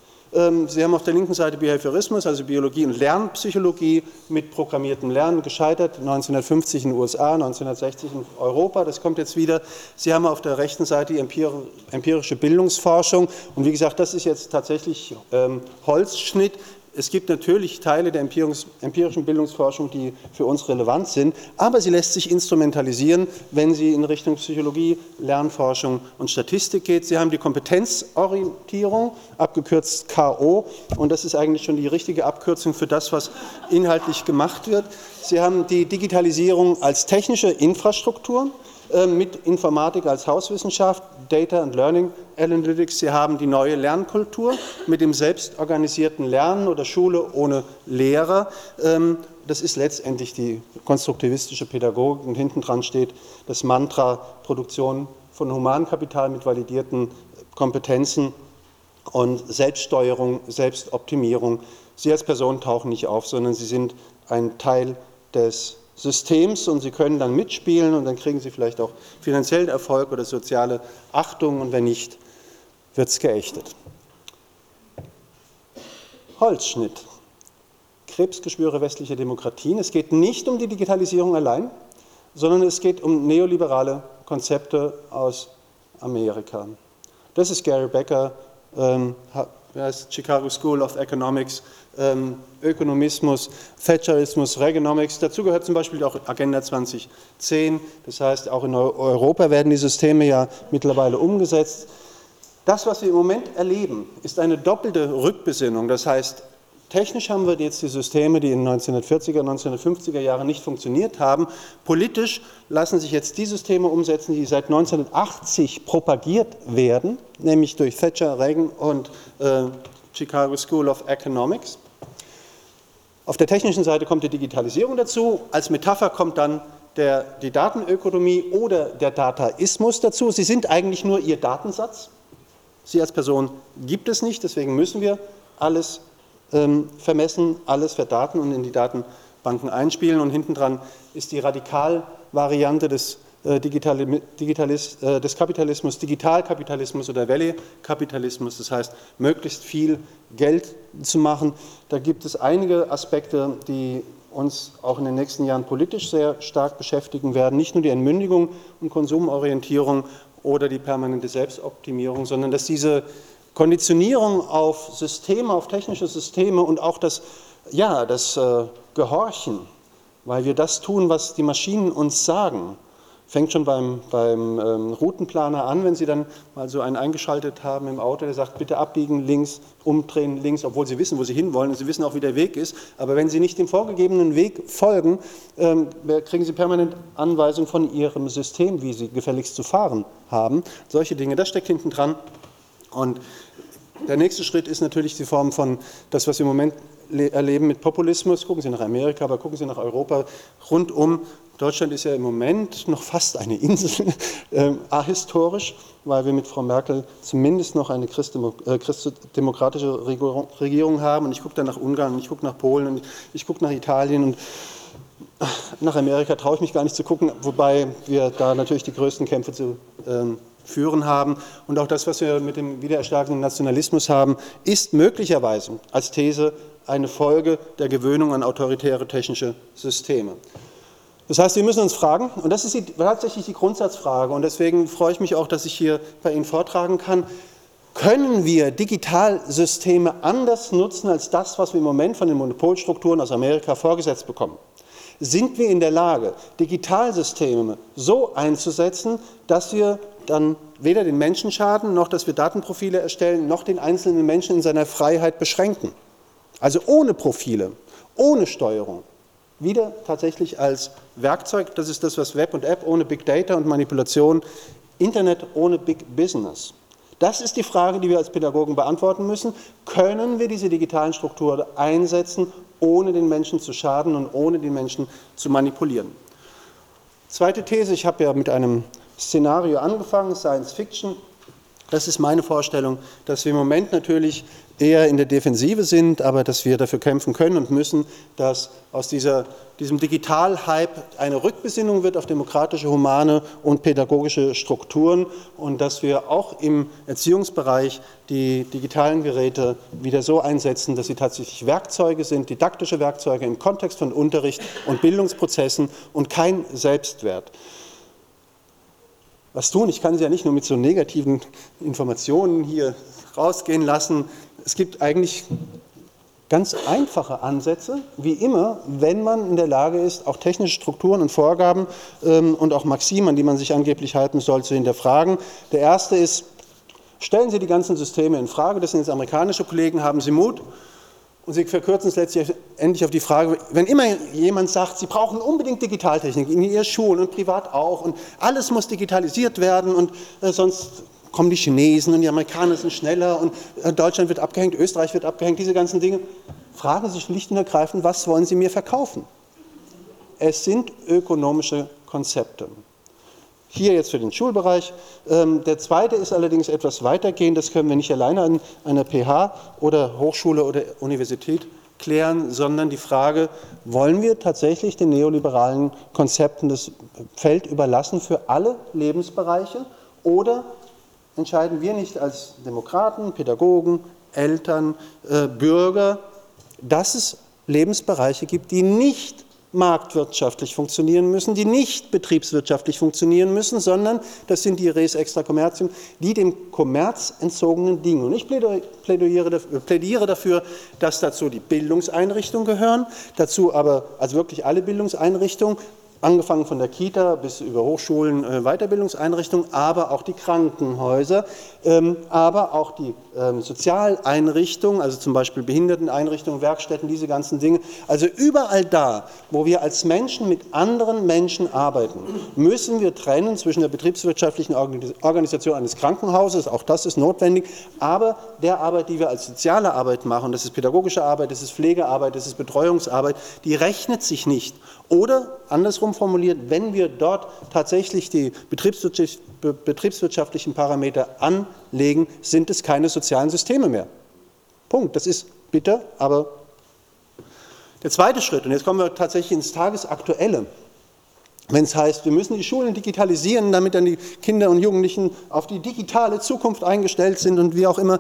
Sie haben auf der linken Seite Behaviorismus, also Biologie und Lernpsychologie mit programmiertem Lernen, gescheitert, 1950 in den USA, 1960 in Europa, das kommt jetzt wieder. Sie haben auf der rechten Seite die empirische Bildungsforschung, und wie gesagt, das ist jetzt tatsächlich Holzschnitt. Es gibt natürlich Teile der empirischen Bildungsforschung, die für uns relevant sind, aber sie lässt sich instrumentalisieren, wenn sie in Richtung Psychologie, Lernforschung und Statistik geht. Sie haben die Kompetenzorientierung, abgekürzt KO, und das ist eigentlich schon die richtige Abkürzung für das, was inhaltlich gemacht wird. Sie haben die Digitalisierung als technische Infrastruktur mit Informatik als Hauswissenschaft, Data and Learning Analytics. Sie haben die neue Lernkultur mit dem selbstorganisierten Lernen oder Schule ohne Lehrer. Das ist letztendlich die konstruktivistische Pädagogik, und hinten dran steht das Mantra Produktion von Humankapital mit validierten Kompetenzen und Selbststeuerung, Selbstoptimierung. Sie als Person tauchen nicht auf, sondern sie sind ein Teil des Systems, und Sie können dann mitspielen, und dann kriegen Sie vielleicht auch finanziellen Erfolg oder soziale Achtung, und wenn nicht, wird es geächtet. Holzschnitt. Krebsgeschwüre westlicher Demokratien. Es geht nicht um die Digitalisierung allein, sondern es geht um neoliberale Konzepte aus Amerika. Das ist Gary Becker, Chicago School of Economics, Ökonomismus, Thatcherismus, Reaganomics. Dazu gehört zum Beispiel auch Agenda 2010. Das heißt, auch in Europa werden die Systeme ja mittlerweile umgesetzt. Das, was wir im Moment erleben, ist eine doppelte Rückbesinnung. Das heißt, technisch haben wir jetzt die Systeme, die in den 1940er, 1950er Jahren nicht funktioniert haben. Politisch lassen sich jetzt die Systeme umsetzen, die seit 1980 propagiert werden, nämlich durch Thatcher, Reagan und Chicago School of Economics. Auf der technischen Seite kommt die Digitalisierung dazu. Als Metapher kommt dann die Datenökonomie oder der Dataismus dazu. Sie sind eigentlich nur Ihr Datensatz. Sie als Person gibt es nicht, deswegen müssen wir alles vermessen, alles verdaten und in die Datenbanken einspielen. Und hintendran ist die Radikalvariante des Kapitalismus, Digitalkapitalismus oder Valley-Kapitalismus, das heißt, möglichst viel Geld zu machen. Da gibt es einige Aspekte, die uns auch in den nächsten Jahren politisch sehr stark beschäftigen werden. Nicht nur die Entmündigung und Konsumorientierung oder die permanente Selbstoptimierung, sondern dass diese Konditionierung auf Systeme, auf technische Systeme und auch das Gehorchen, weil wir das tun, was die Maschinen uns sagen, fängt schon beim Routenplaner an, wenn Sie dann mal so einen eingeschaltet haben im Auto, der sagt, bitte abbiegen, links, umdrehen, links, obwohl Sie wissen, wo Sie hinwollen und Sie wissen auch, wie der Weg ist. Aber wenn Sie nicht dem vorgegebenen Weg folgen, kriegen Sie permanent Anweisungen von Ihrem System, wie Sie gefälligst zu fahren haben. Solche Dinge, das steckt hinten dran. Und der nächste Schritt ist natürlich die Form von das, was wir im Moment erleben mit Populismus. Gucken Sie nach Amerika, aber gucken Sie nach Europa rundum. Deutschland ist ja im Moment noch fast eine Insel, ahistorisch, weil wir mit Frau Merkel zumindest noch eine christdemokratische Regierung haben. Und ich gucke dann nach Ungarn, und ich gucke nach Polen, und ich gucke nach Italien. Und nach Amerika traue ich mich gar nicht zu gucken, wobei wir da natürlich die größten Kämpfe zu führen haben. Und auch das, was wir mit dem wiedererstarkenden Nationalismus haben, ist möglicherweise als These eine Folge der Gewöhnung an autoritäre technische Systeme. Das heißt, wir müssen uns fragen, und das ist tatsächlich die Grundsatzfrage, und deswegen freue ich mich auch, dass ich hier bei Ihnen vortragen kann, können wir Digitalsysteme anders nutzen als das, was wir im Moment von den Monopolstrukturen aus Amerika vorgesetzt bekommen? Sind wir in der Lage, Digitalsysteme so einzusetzen, dass wir dann weder den Menschen schaden, noch dass wir Datenprofile erstellen, noch den einzelnen Menschen in seiner Freiheit beschränken? Also ohne Profile, ohne Steuerung. Wieder tatsächlich als Werkzeug, das ist das, was Web und App ohne Big Data und Manipulation, Internet ohne Big Business. Das ist die Frage, die wir als Pädagogen beantworten müssen. Können wir diese digitalen Strukturen einsetzen, ohne den Menschen zu schaden und ohne den Menschen zu manipulieren? Zweite These, ich habe ja mit einem Szenario angefangen, Science Fiction. Das ist meine Vorstellung, dass wir im Moment natürlich eher in der Defensive sind, aber dass wir dafür kämpfen können und müssen, dass aus diesem Digital-Hype eine Rückbesinnung wird auf demokratische, humane und pädagogische Strukturen und dass wir auch im Erziehungsbereich die digitalen Geräte wieder so einsetzen, dass sie tatsächlich Werkzeuge sind, didaktische Werkzeuge im Kontext von Unterricht und Bildungsprozessen und kein Selbstwert. Was tun? Ich kann Sie ja nicht nur mit so negativen Informationen hier rausgehen lassen. Es gibt eigentlich ganz einfache Ansätze, wie immer, wenn man in der Lage ist, auch technische Strukturen und Vorgaben und auch Maximen, an die man sich angeblich halten soll, zu hinterfragen. Der erste ist, stellen Sie die ganzen Systeme in Frage. Das sind jetzt amerikanische Kollegen, haben Sie Mut. Und Sie verkürzen es letztendlich auf die Frage, wenn immer jemand sagt, Sie brauchen unbedingt Digitaltechnik in Ihren Schulen und privat auch und alles muss digitalisiert werden und sonst kommen die Chinesen und die Amerikaner sind schneller und Deutschland wird abgehängt, Österreich wird abgehängt, diese ganzen Dinge. Fragen Sie schlicht und ergreifend, was wollen Sie mir verkaufen? Es sind ökonomische Konzepte. Hier jetzt für den Schulbereich. Der zweite ist allerdings etwas weitergehend, das können wir nicht alleine an einer PH oder Hochschule oder Universität klären, sondern die Frage, wollen wir tatsächlich den neoliberalen Konzepten das Feld überlassen für alle Lebensbereiche oder entscheiden wir nicht als Demokraten, Pädagogen, Eltern, Bürger, dass es Lebensbereiche gibt, die nicht marktwirtschaftlich funktionieren müssen, die nicht betriebswirtschaftlich funktionieren müssen, sondern das sind die Res extra commercium, die dem Kommerz entzogenen Dinge. Und ich plädiere dafür, dass dazu die Bildungseinrichtungen gehören, dazu aber also wirklich alle Bildungseinrichtungen, angefangen von der Kita bis über Hochschulen, Weiterbildungseinrichtungen, aber auch die Krankenhäuser, aber auch die Sozialeinrichtungen, also zum Beispiel Behinderteneinrichtungen, Werkstätten, diese ganzen Dinge. Also überall da, wo wir als Menschen mit anderen Menschen arbeiten, müssen wir trennen zwischen der betriebswirtschaftlichen Organisation eines Krankenhauses, auch das ist notwendig, aber der Arbeit, die wir als soziale Arbeit machen, das ist pädagogische Arbeit, das ist Pflegearbeit, das ist Betreuungsarbeit, die rechnet sich nicht. Oder andersrum formuliert, wenn wir dort tatsächlich die betriebswirtschaftlichen Parameter anlegen, sind es keine sozialen Systeme mehr. Punkt. Das ist bitter, aber der zweite Schritt, und jetzt kommen wir tatsächlich ins Tagesaktuelle, wenn es heißt, wir müssen die Schulen digitalisieren, damit dann die Kinder und Jugendlichen auf die digitale Zukunft eingestellt sind und wie auch immer.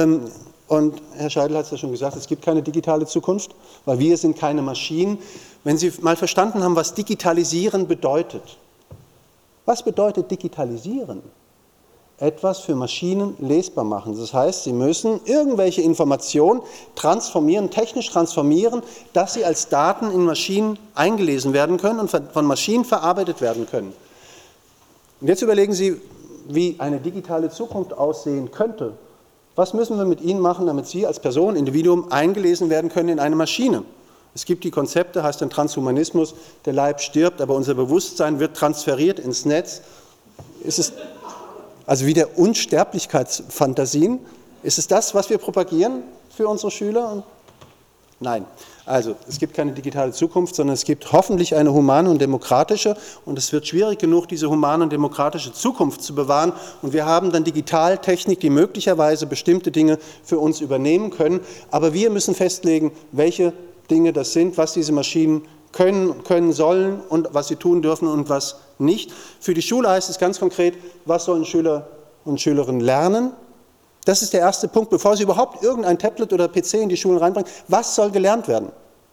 Und Herr Scheidel hat es ja schon gesagt, es gibt keine digitale Zukunft, weil wir sind keine Maschinen. Wenn Sie mal verstanden haben, was digitalisieren bedeutet. Was bedeutet digitalisieren? Etwas für Maschinen lesbar machen. Das heißt, Sie müssen irgendwelche Informationen transformieren, technisch transformieren, dass sie als Daten in Maschinen eingelesen werden können und von Maschinen verarbeitet werden können. Und jetzt überlegen Sie, wie eine digitale Zukunft aussehen könnte. Was müssen wir mit Ihnen machen, damit Sie als Person, Individuum eingelesen werden können in eine Maschine? Es gibt die Konzepte, heißt dann Transhumanismus, der Leib stirbt, aber unser Bewusstsein wird transferiert ins Netz. Ist es also wieder Unsterblichkeitsfantasien? Ist es das, was wir propagieren für unsere Schüler? Nein. Also, es gibt keine digitale Zukunft, sondern es gibt hoffentlich eine humane und demokratische. Und es wird schwierig genug, diese humane und demokratische Zukunft zu bewahren. Und wir haben dann Digitaltechnik, die möglicherweise bestimmte Dinge für uns übernehmen können. Aber wir müssen festlegen, welche Dinge das sind, was diese Maschinen können sollen und was sie tun dürfen und was nicht. Für die Schule heißt es ganz konkret, was sollen Schüler und Schülerinnen lernen? Das ist der erste Punkt, bevor Sie überhaupt irgendein Tablet oder PC in die Schulen reinbringen. Was soll gelernt werden?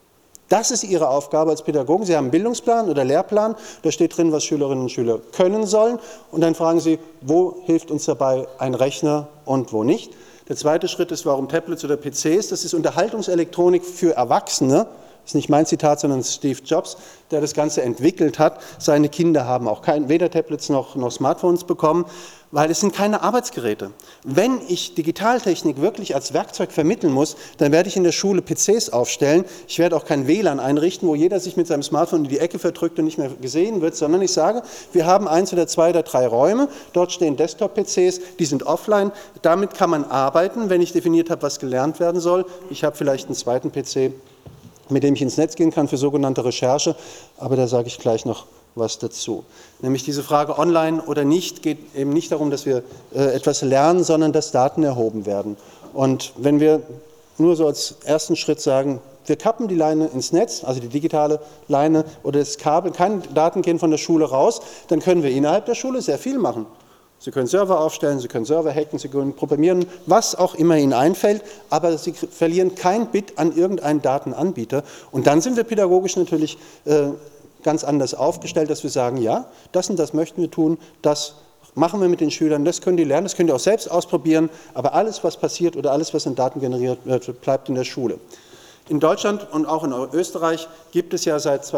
Das ist Ihre Aufgabe als Pädagogen. Sie haben einen Bildungsplan oder Lehrplan, da steht drin, was Schülerinnen und Schüler können sollen. Und dann fragen Sie, wo hilft uns dabei ein Rechner und wo nicht. Der zweite Schritt ist, warum Tablets oder PCs? Das ist Unterhaltungselektronik für Erwachsene. Das ist nicht mein Zitat, sondern Steve Jobs, der das Ganze entwickelt hat. Seine Kinder haben auch weder Tablets noch Smartphones bekommen, weil es sind keine Arbeitsgeräte. Wenn ich Digitaltechnik wirklich als Werkzeug vermitteln muss, dann werde ich in der Schule PCs aufstellen. Ich werde auch kein WLAN einrichten, wo jeder sich mit seinem Smartphone in die Ecke verdrückt und nicht mehr gesehen wird, sondern ich sage, wir haben 1 oder 2 oder 3 Räume, dort stehen Desktop-PCs, die sind offline. Damit kann man arbeiten, wenn ich definiert habe, was gelernt werden soll. Ich habe vielleicht einen zweiten PC, mit dem ich ins Netz gehen kann für sogenannte Recherche, aber da sage ich gleich noch was dazu. Nämlich diese Frage online oder nicht geht eben nicht darum, dass wir etwas lernen, sondern dass Daten erhoben werden. Und wenn wir nur so als ersten Schritt sagen, wir kappen die Leine ins Netz, also die digitale Leine oder das Kabel, keine Daten gehen von der Schule raus, dann können wir innerhalb der Schule sehr viel machen. Sie können Server aufstellen, Sie können Server hacken, Sie können programmieren, was auch immer Ihnen einfällt, aber Sie verlieren kein Bit an irgendeinen Datenanbieter. Und dann sind wir pädagogisch natürlich ganz anders aufgestellt, dass wir sagen, ja, das und das möchten wir tun, das machen wir mit den Schülern, das können die lernen, das können die auch selbst ausprobieren, aber alles, was passiert oder alles, was in Daten generiert wird, bleibt in der Schule. In Deutschland und auch in Österreich gibt es ja seit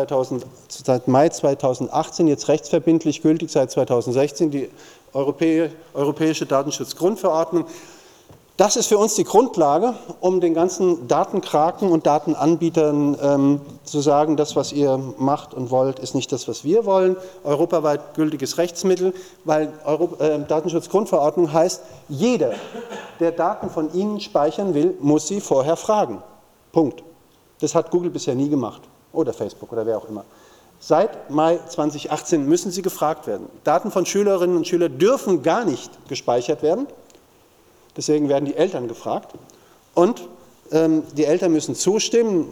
Mai 2018, jetzt rechtsverbindlich gültig seit 2016, die Europäische Datenschutzgrundverordnung. Das ist für uns die Grundlage, um den ganzen Datenkraken und Datenanbietern zu sagen, das, was ihr macht und wollt, ist nicht das, was wir wollen. Europaweit gültiges Rechtsmittel, weil Datenschutzgrundverordnung heißt, jeder, der Daten von Ihnen speichern will, muss sie vorher fragen. Punkt. Das hat Google bisher nie gemacht oder Facebook oder wer auch immer. Seit Mai 2018 müssen sie gefragt werden. Daten von Schülerinnen und Schülern dürfen gar nicht gespeichert werden. Deswegen werden die Eltern gefragt. Und die Eltern müssen zustimmen.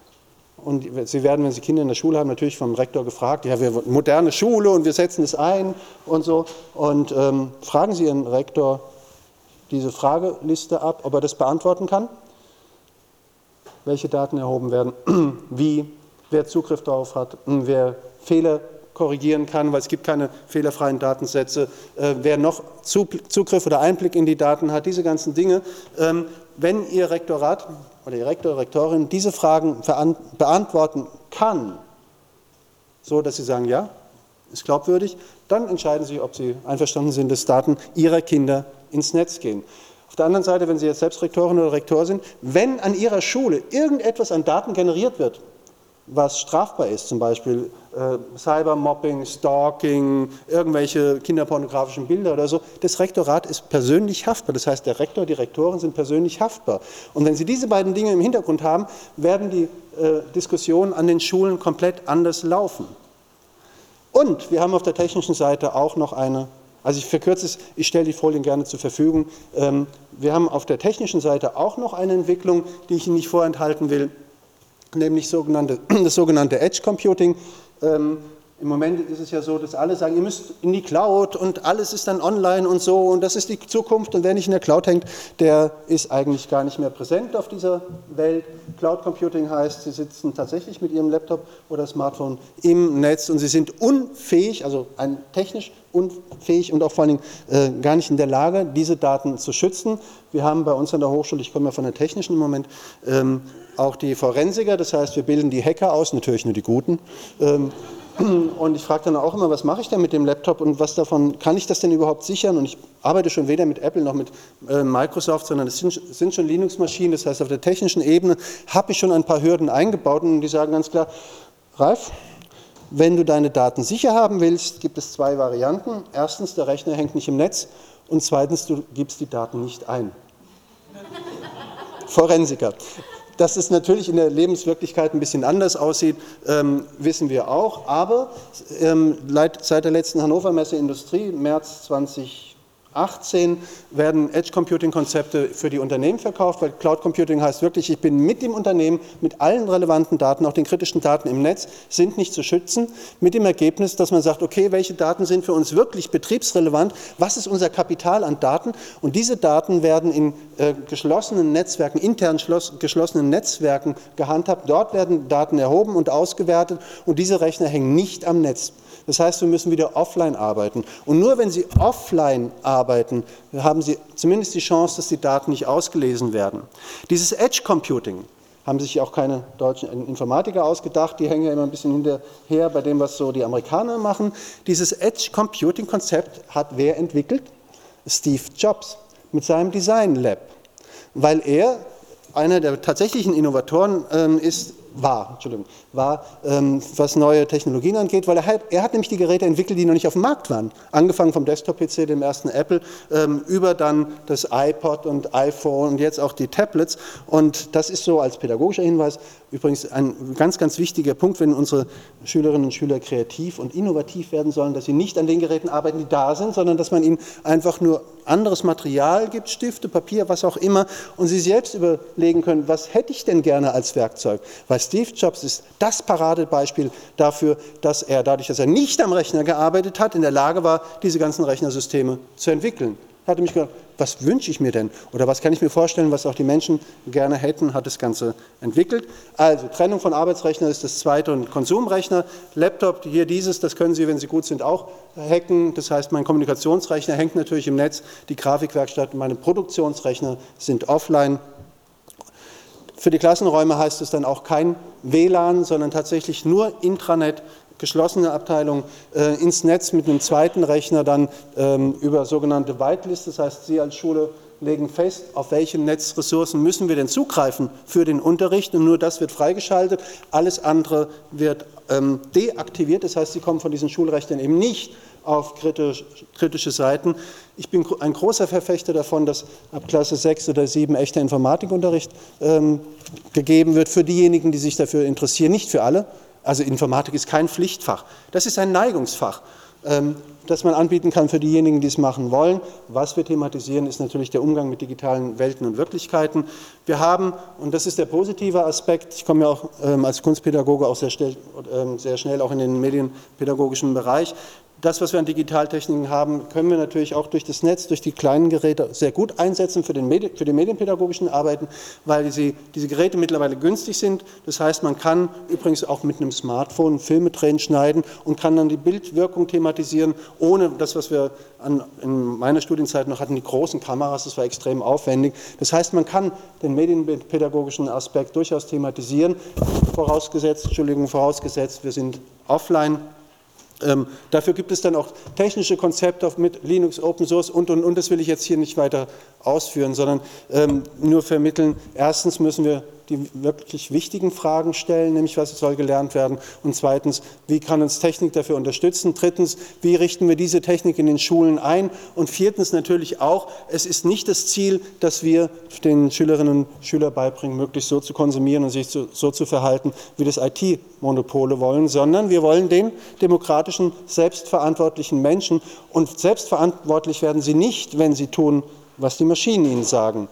Und sie werden, wenn sie Kinder in der Schule haben, natürlich vom Rektor gefragt, ja, wir wollen moderne Schule und wir setzen es ein und so. Und fragen Sie Ihren Rektor diese Frageliste ab, ob er das beantworten kann. Welche Daten erhoben werden, wie, wer Zugriff darauf hat, wer Fehler korrigieren kann, weil es gibt keine fehlerfreien Datensätze, wer noch Zugriff oder Einblick in die Daten hat, diese ganzen Dinge. Wenn Ihr Rektorat oder Ihr Rektor, Rektorin diese Fragen beantworten kann, so dass Sie sagen, ja, ist glaubwürdig, dann entscheiden Sie, ob Sie einverstanden sind, dass Daten Ihrer Kinder ins Netz gehen. Auf der anderen Seite, wenn Sie jetzt selbst Rektorin oder Rektor sind, wenn an Ihrer Schule irgendetwas an Daten generiert wird, was strafbar ist, zum Beispiel Cybermobbing, Stalking, irgendwelche kinderpornografischen Bilder oder so, das Rektorat ist persönlich haftbar. Das heißt, der Rektor, die Rektoren sind persönlich haftbar. Und wenn Sie diese beiden Dinge im Hintergrund haben, werden die Diskussionen an den Schulen komplett anders laufen. Und wir haben auf der technischen Seite auch noch eine, also ich verkürze es, ich stelle die Folien gerne zur Verfügung, wir haben auf der technischen Seite auch noch eine Entwicklung, die ich Ihnen nicht vorenthalten will, nämlich das sogenannte Edge Computing. Im Moment ist es ja so, dass alle sagen, ihr müsst in die Cloud und alles ist dann online und so und das ist die Zukunft und wer nicht in der Cloud hängt, der ist eigentlich gar nicht mehr präsent auf dieser Welt. Cloud Computing heißt, Sie sitzen tatsächlich mit Ihrem Laptop oder Smartphone im Netz und Sie sind unfähig, also technisch unfähig und auch vor allen Dingen gar nicht in der Lage, diese Daten zu schützen. Wir haben bei uns an der Hochschule, ich komme ja von der technischen im Moment, auch die Forensiker, das heißt, wir bilden die Hacker aus, natürlich nur die Guten. Und ich frage dann auch immer, was mache ich denn mit dem Laptop und was davon, kann ich das denn überhaupt sichern? Und ich arbeite schon weder mit Apple noch mit Microsoft, sondern es sind schon Linux-Maschinen, das heißt, auf der technischen Ebene habe ich schon ein paar Hürden eingebaut und die sagen ganz klar, Ralf, wenn du deine Daten sicher haben willst, gibt es zwei Varianten. Erstens, der Rechner hängt nicht im Netz und zweitens, du gibst die Daten nicht ein. Forensiker. Dass es natürlich in der Lebenswirklichkeit ein bisschen anders aussieht, wissen wir auch. Aber seit der letzten Hannover Messe Industrie, März 2018, werden Edge-Computing-Konzepte für die Unternehmen verkauft, weil Cloud Computing heißt wirklich, ich bin mit dem Unternehmen, mit allen relevanten Daten, auch den kritischen Daten im Netz, sind nicht zu schützen, mit dem Ergebnis, dass man sagt, okay, welche Daten sind für uns wirklich betriebsrelevant, was ist unser Kapital an Daten und diese Daten werden in geschlossenen Netzwerken, intern geschlossenen Netzwerken gehandhabt, dort werden Daten erhoben und ausgewertet und diese Rechner hängen nicht am Netz. Das heißt, wir müssen wieder offline arbeiten. Und nur wenn Sie offline arbeiten, haben Sie zumindest die Chance, dass die Daten nicht ausgelesen werden. Dieses Edge Computing haben sich auch keine deutschen Informatiker ausgedacht, die hängen ja immer ein bisschen hinterher bei dem, was so die Amerikaner machen. Dieses Edge Computing Konzept hat wer entwickelt? Steve Jobs mit seinem Design Lab, weil er einer der tatsächlichen Innovatoren war, was neue Technologien angeht, weil er hat nämlich die Geräte entwickelt, die noch nicht auf dem Markt waren. Angefangen vom Desktop-PC, dem ersten Apple, über dann das iPod und iPhone und jetzt auch die Tablets. Und das ist so als pädagogischer Hinweis übrigens ein ganz, ganz wichtiger Punkt, wenn unsere Schülerinnen und Schüler kreativ und innovativ werden sollen, dass sie nicht an den Geräten arbeiten, die da sind, sondern dass man ihnen einfach nur anderes Material gibt, Stifte, Papier, was auch immer, und sie selbst überlegen können, was hätte ich denn gerne als Werkzeug? Weil Steve Jobs ist das Paradebeispiel dafür, dass er dadurch, dass er nicht am Rechner gearbeitet hat, in der Lage war, diese ganzen Rechnersysteme zu entwickeln. Er hatte mich gedacht, was wünsche ich mir denn? Oder was kann ich mir vorstellen, was auch die Menschen gerne hätten, hat das Ganze entwickelt. Also Trennung von Arbeitsrechner ist das zweite und Konsumrechner. Laptop, hier dieses, das können Sie, wenn Sie gut sind, auch hacken. Das heißt, mein Kommunikationsrechner hängt natürlich im Netz, die Grafikwerkstatt und meine Produktionsrechner sind offline. Für die Klassenräume heißt es dann auch kein WLAN, sondern tatsächlich nur Intranet, geschlossene Abteilung ins Netz mit einem zweiten Rechner dann über sogenannte Whitelist. Das heißt, Sie als Schule legen fest, auf welche Netzressourcen müssen wir denn zugreifen für den Unterricht und nur das wird freigeschaltet, alles andere wird deaktiviert. Das heißt, Sie kommen von diesen Schulrechnern eben nicht auf kritische Seiten. Ich bin ein großer Verfechter davon, dass ab Klasse 6 oder 7 echter Informatikunterricht gegeben wird für diejenigen, die sich dafür interessieren, nicht für alle. Also Informatik ist kein Pflichtfach, das ist ein Neigungsfach, das man anbieten kann für diejenigen, die es machen wollen. Was wir thematisieren, ist natürlich der Umgang mit digitalen Welten und Wirklichkeiten. Wir haben, und das ist der positive Aspekt, ich komme ja auch als Kunstpädagoge auch sehr schnell auch in den medienpädagogischen Bereich, Das, was wir an Digitaltechniken haben, können wir natürlich auch durch das Netz, durch die kleinen Geräte sehr gut einsetzen für die medienpädagogischen Arbeiten, weil diese Geräte mittlerweile günstig sind. Das heißt, man kann übrigens auch mit einem Smartphone Filme drehen, schneiden und kann dann die Bildwirkung thematisieren, ohne das, was wir in meiner Studienzeit noch hatten, die großen Kameras, das war extrem aufwendig. Das heißt, man kann den medienpädagogischen Aspekt durchaus thematisieren, vorausgesetzt, wir sind offline. Dafür gibt es dann auch technische Konzepte mit Linux, Open Source und. Das will ich jetzt hier nicht weiter ausführen, sondern nur vermitteln. Erstens müssen wir die wirklich wichtigen Fragen stellen, nämlich was soll gelernt werden, und zweitens, wie kann uns Technik dafür unterstützen, drittens, wie richten wir diese Technik in den Schulen ein, und viertens natürlich auch, es ist nicht das Ziel, dass wir den Schülerinnen und Schülern beibringen, möglichst so zu konsumieren und sich so zu verhalten, wie das IT-Monopole wollen, sondern wir wollen den demokratischen, selbstverantwortlichen Menschen, und selbstverantwortlich werden sie nicht, wenn sie tun, was die Maschinen ihnen sagen.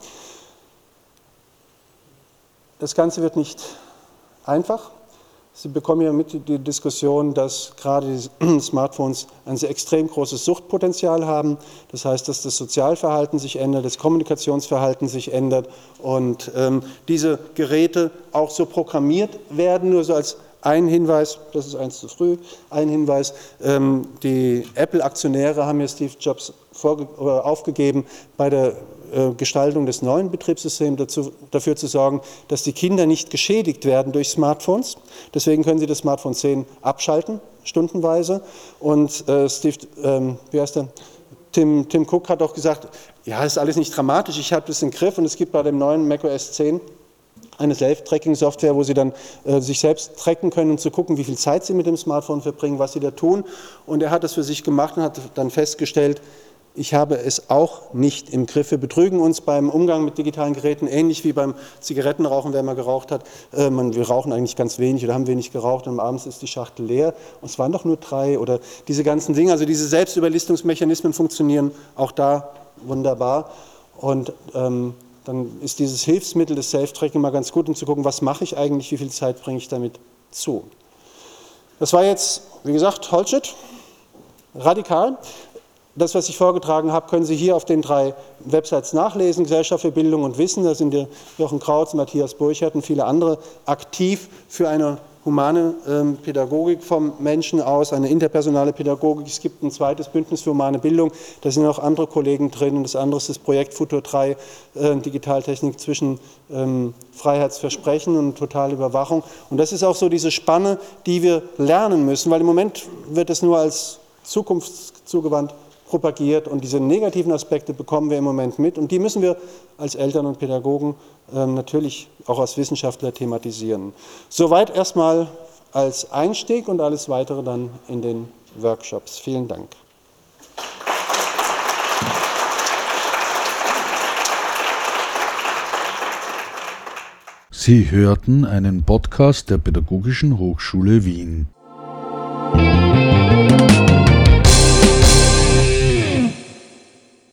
Das Ganze wird nicht einfach. Sie bekommen ja mit die Diskussion, dass gerade die Smartphones ein sehr extrem großes Suchtpotenzial haben. Das heißt, dass das Sozialverhalten sich ändert, das Kommunikationsverhalten sich ändert und diese Geräte auch so programmiert werden, nur so als ein Hinweis, das ist eins zu früh, ein Hinweis, die Apple-Aktionäre haben ja Steve Jobs aufgegeben, bei der Gestaltung des neuen Betriebssystems dafür zu sorgen, dass die Kinder nicht geschädigt werden durch Smartphones. Deswegen können sie das Smartphone 10 abschalten, stundenweise. Und Tim Cook hat auch gesagt, ja, das ist alles nicht dramatisch, ich habe das im Griff, und es gibt bei dem neuen macOS 10 eine Self-Tracking-Software, wo Sie dann sich selbst tracken können, um zu gucken, wie viel Zeit Sie mit dem Smartphone verbringen, was Sie da tun. Und er hat das für sich gemacht und hat dann festgestellt, ich habe es auch nicht im Griff. Wir betrügen uns beim Umgang mit digitalen Geräten, ähnlich wie beim Zigarettenrauchen, wer mal geraucht hat. Wir rauchen eigentlich ganz wenig oder haben wenig geraucht und abends ist die Schachtel leer. Und es waren doch nur 3 oder diese ganzen Dinge. Also diese Selbstüberlistungsmechanismen funktionieren auch da wunderbar. Und dann ist dieses Hilfsmittel des Self-Tracking mal ganz gut, um zu gucken, was mache ich eigentlich, wie viel Zeit bringe ich damit zu. Das war jetzt, wie gesagt, Holtschit, radikal. Das, was ich vorgetragen habe, können Sie hier auf den 3 Websites nachlesen, Gesellschaft für Bildung und Wissen, da sind Jochen Krautz, Matthias Burchert und viele andere aktiv für eine humane Pädagogik vom Menschen aus, eine interpersonale Pädagogik. Es gibt ein zweites Bündnis für humane Bildung, da sind auch andere Kollegen drin, und das andere ist das Projekt Futur 3, Digitaltechnik zwischen Freiheitsversprechen und Totalüberwachung. Und das ist auch so diese Spanne, die wir lernen müssen, weil im Moment wird es nur als zukunftszugewandt propagiert, und diese negativen Aspekte bekommen wir im Moment mit, und die müssen wir als Eltern und Pädagogen natürlich auch als Wissenschaftler thematisieren. Soweit erstmal als Einstieg und alles Weitere dann in den Workshops. Vielen Dank. Sie hörten einen Podcast der Pädagogischen Hochschule Wien.